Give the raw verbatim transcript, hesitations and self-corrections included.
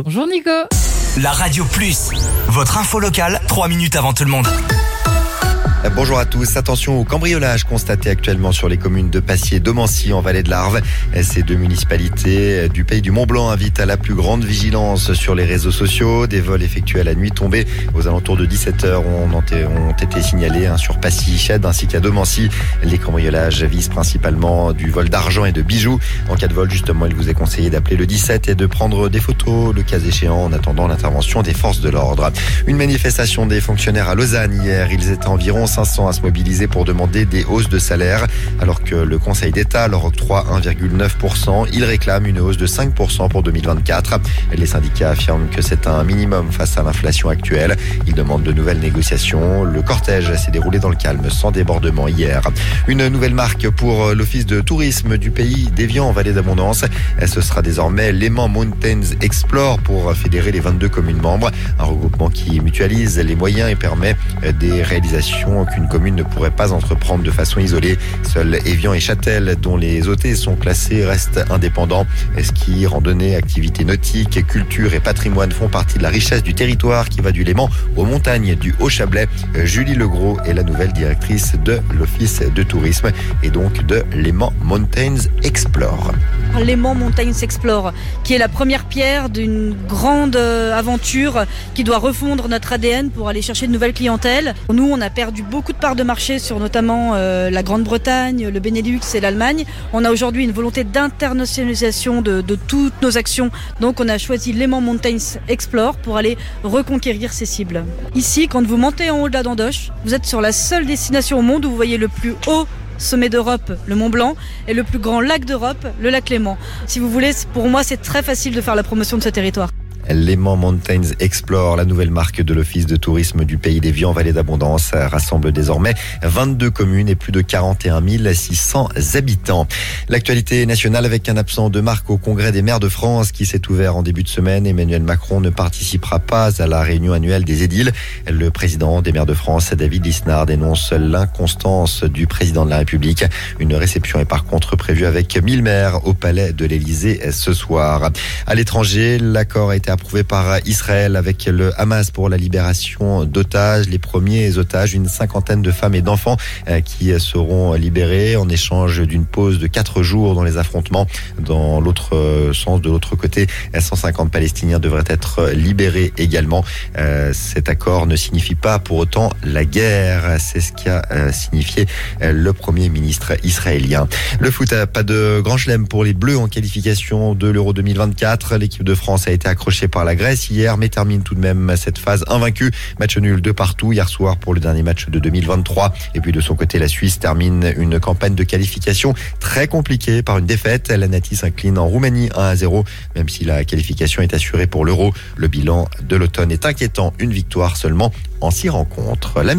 Bonjour. Bonjour Nico. La Radio Plus, votre info locale, trois minutes avant tout le monde. Bonjour à tous. Attention au cambriolage constaté actuellement sur les communes de Pacy et d'Aumancy en vallée de l'Arve. Ces deux municipalités du pays du Mont-Blanc invitent à la plus grande vigilance sur les réseaux sociaux. Des vols effectués à la nuit tombée aux alentours de dix-sept heures ont été signalés sur Pacy, Chède ainsi qu'à d'Aumancy. Les cambriolages visent principalement du vol d'argent et de bijoux. En cas de vol, justement, il vous est conseillé d'appeler le dix-sept et de prendre des photos, le cas échéant, en attendant l'intervention des forces de l'ordre. Une manifestation des fonctionnaires à Lausanne hier. Ils étaient environ cinq cents à se mobiliser pour demander des hausses de salaire. Alors que le Conseil d'État leur octroie un virgule neuf pour cent, ils réclament une hausse de cinq pour cent pour deux mille vingt-quatre. Les syndicats affirment que c'est un minimum face à l'inflation actuelle. Ils demandent de nouvelles négociations. Le cortège s'est déroulé dans le calme, sans débordement hier. Une nouvelle marque pour l'Office de tourisme du pays d'Évian en Vallée d'Abondance. Ce sera désormais Léman Mountains Explore pour fédérer les vingt-deux communes membres. Un regroupement qui mutualise les moyens et permet des réalisations qu'une commune ne pourrait pas entreprendre de façon isolée. Seuls Évian et Châtel, dont les O T sont classés, restent indépendants. Ski, randonnée, activités nautiques, culture et patrimoine font partie de la richesse du territoire qui va du Léman aux montagnes du Haut-Chablais. Julie Legros est la nouvelle directrice de l'Office de tourisme et donc de Léman Mountains Explore. Léman Mountains Explore, qui est la première pierre d'une grande aventure qui doit refondre notre A D N pour aller chercher de nouvelles clientèles. Nous, on a perdu beaucoup de parts de marché sur notamment euh, la Grande-Bretagne, le Benelux et l'Allemagne. On a aujourd'hui une volonté d'internationalisation de, de toutes nos actions. Donc on a choisi Léman Mountains Explore pour aller reconquérir ces cibles. Ici, quand vous montez en haut de la Dandoche, vous êtes sur la seule destination au monde où vous voyez le plus haut sommet d'Europe, le Mont Blanc, et le plus grand lac d'Europe, le lac Léman. Si vous voulez, pour moi, c'est très facile de faire la promotion de ce territoire. Léman Mountains Explore, la nouvelle marque de l'Office de tourisme du pays d'Évian en Vallée d'Abondance, rassemble désormais vingt-deux communes et plus de quarante et un mille six cents habitants. L'actualité nationale avec un absent de marque au Congrès des maires de France qui s'est ouvert en début de semaine. Emmanuel Macron ne participera pas à la réunion annuelle des édiles. Le président des maires de France, David Lisnard, dénonce l'inconstance du président de la République. Une réception est par contre prévue avec mille maires au palais de l'Élysée ce soir. À l'étranger, l'accord a été approuvé par Israël avec le Hamas pour la libération d'otages. Les premiers otages, une cinquantaine de femmes et d'enfants qui seront libérés en échange d'une pause de quatre jours dans les affrontements. Dans l'autre sens, de l'autre côté, cent cinquante Palestiniens devraient être libérés également. Cet accord ne signifie pas pour autant la guerre. C'est ce qu'a signifié le Premier ministre israélien. Le foot, pas de grand chelem pour les Bleus en qualification de l'Euro deux mille vingt-quatre. L'équipe de France a été accrochée par la Grèce hier, mais termine tout de même cette phase invaincue. Match nul de partout hier soir pour le dernier match de deux mille vingt-trois. Et puis de son côté, la Suisse termine une campagne de qualification très compliquée par une défaite. La Nati s'incline en Roumanie un à zéro, même si la qualification est assurée pour l'Euro. Le bilan de l'automne est inquiétant, une victoire seulement en six rencontres. La